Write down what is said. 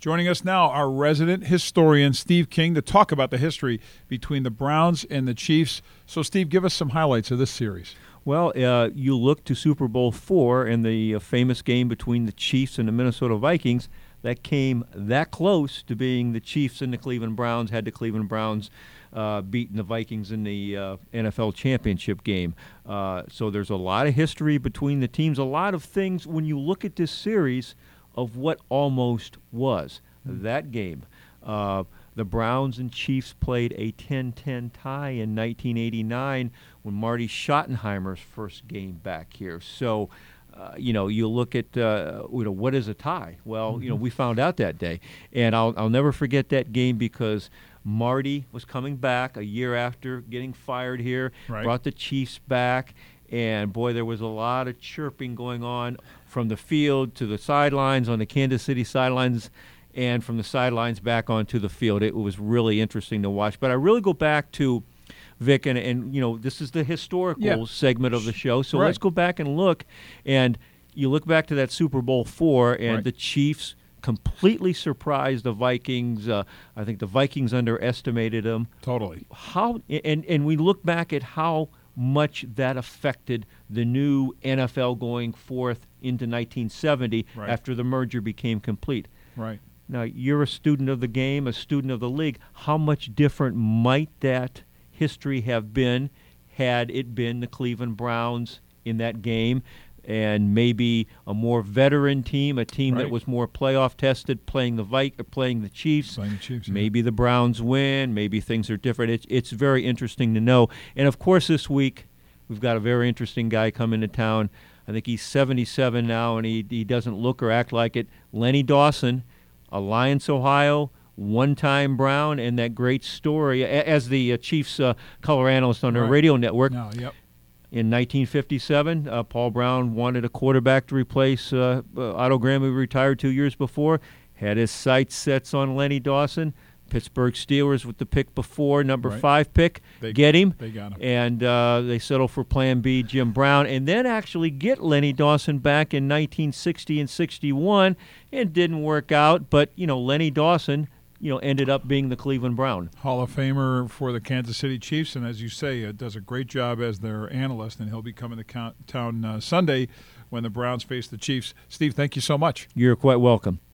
Joining us now, our resident historian, Steve King, to talk about the history between the Browns and the Chiefs. So, Steve, give us some highlights of this series. Well, you look to Super Bowl IV and the famous game between the Chiefs and the Minnesota Vikings that came that close to being the Chiefs and the Cleveland Browns, had the Cleveland Browns beaten the Vikings in the NFL championship game. So there's a lot of history between the teams, a lot of things when you look at this series of what almost was that game. The Browns and Chiefs played a 10-10 tie in 1989 when Marty Schottenheimer's first game back here. So, you look at, what is a tie? Well, we found out that day. And I'll never forget that game because Marty was coming back a year after getting fired here, brought the Chiefs back. And, boy, there was a lot of chirping going on from the field to the sidelines, on the Kansas City sidelines, and from the sidelines back onto the field. It was really interesting to watch. But I really go back to, Vic, and this is the historical segment of the show. So let's go back and look. And you look back to that Super Bowl IV, and the Chiefs completely surprised the Vikings. I think the Vikings underestimated them. Totally. And we look back at how much that affected the new NFL going forth into 1970 after the merger became complete. Right. Now, you're a student of the game, a student of the league. How much different might that history have been had it been the Cleveland Browns in that game and maybe a more veteran team, a team that was more playoff tested, playing the Chiefs. Maybe the Browns win. Maybe things are different. It's very interesting to know. And, of course, this week we've got a very interesting guy coming to town. I think he's 77 now, and he doesn't look or act like it. Lenny Dawson, Alliance, Ohio, one-time Brown, and that great story as the Chiefs color analyst on their radio network. In 1957, Paul Brown wanted a quarterback to replace Otto Graham, who retired 2 years before. Had his sights set on Lenny Dawson. Pittsburgh Steelers with the pick before, number 5 pick, get him. They got him. And they settle for Plan B, Jim Brown, and then actually get Lenny Dawson back in 1960 and 61. It didn't work out, but, Lenny Dawson ended up being the Cleveland Brown. Hall of Famer for the Kansas City Chiefs, and as you say, does a great job as their analyst, and he'll be coming to town Sunday when the Browns face the Chiefs. Steve, thank you so much. You're quite welcome.